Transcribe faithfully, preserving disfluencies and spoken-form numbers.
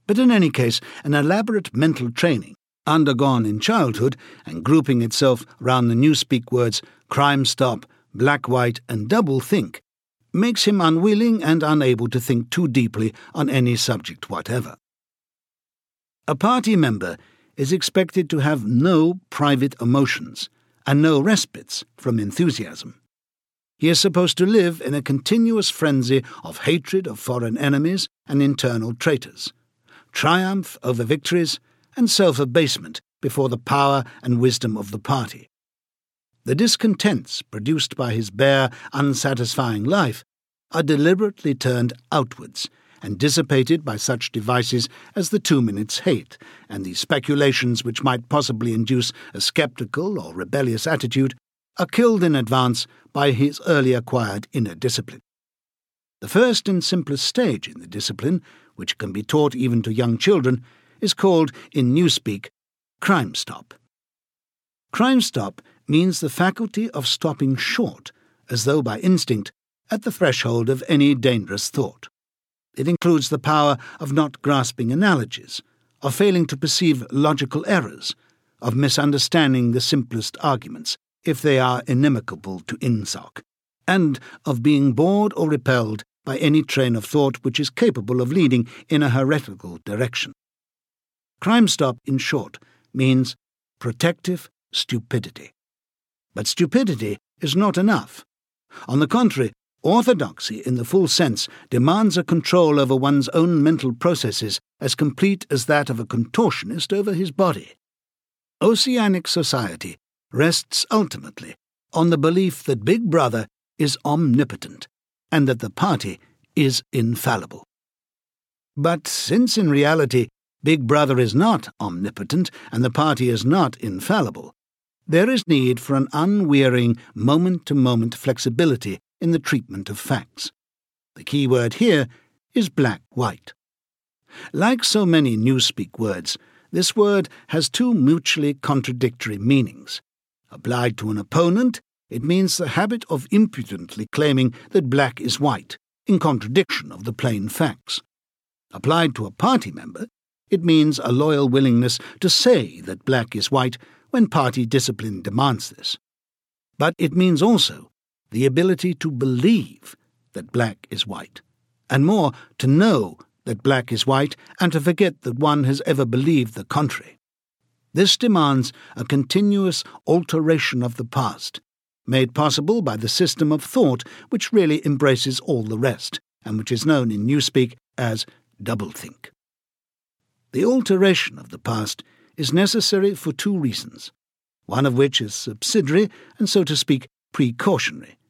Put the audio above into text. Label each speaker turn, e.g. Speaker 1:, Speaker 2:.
Speaker 1: But in any case, an elaborate mental training, undergone in childhood and grouping itself round the newspeak words crime stop, black white and double think, makes him unwilling and unable to think too deeply on any subject whatever. A party member is expected to have no private emotions and no respites from enthusiasm. He is supposed to live in a continuous frenzy of hatred of foreign enemies and internal traitors, triumph over victories, and self-abasement before the power and wisdom of the party. The discontents produced by his bare, unsatisfying life are deliberately turned outwards and dissipated by such devices as the two minutes hate and the speculations which might possibly induce a sceptical or rebellious attitude are killed in advance by his early acquired inner discipline. The first and simplest stage in the discipline, which can be taught even to young children, is called, in newspeak, crime stop. Crime stop means the faculty of stopping short, as though by instinct, at the threshold of any dangerous thought. It includes the power of not grasping analogies, of failing to perceive logical errors, of misunderstanding the simplest arguments, if they are inimical to insoc, and of being bored or repelled by any train of thought which is capable of leading in a heretical direction. Crime stop, in short, means protective stupidity. But stupidity is not enough. On the contrary, orthodoxy in the full sense demands a control over one's own mental processes as complete as that of a contortionist over his body. Oceanic society rests ultimately on the belief that Big Brother is omnipotent and that the party is infallible. But since in reality Big Brother is not omnipotent and the party is not infallible, there is need for an unwearying moment-to-moment flexibility in the treatment of facts. The key word here is black-white. Like so many newspeak words, this word has two mutually contradictory meanings. Applied to an opponent, it means the habit of impudently claiming that black is white, in contradiction of the plain facts. Applied to a party member, it means a loyal willingness to say that black is white when party discipline demands this. But it means also the ability to believe that black is white, and more, to know that black is white and to forget that one has ever believed the contrary. This demands a continuous alteration of the past, made possible by the system of thought which really embraces all the rest, and which is known in newspeak as doublethink. The alteration of the past is necessary for two reasons, one of which is subsidiary and, so to speak, precautionary,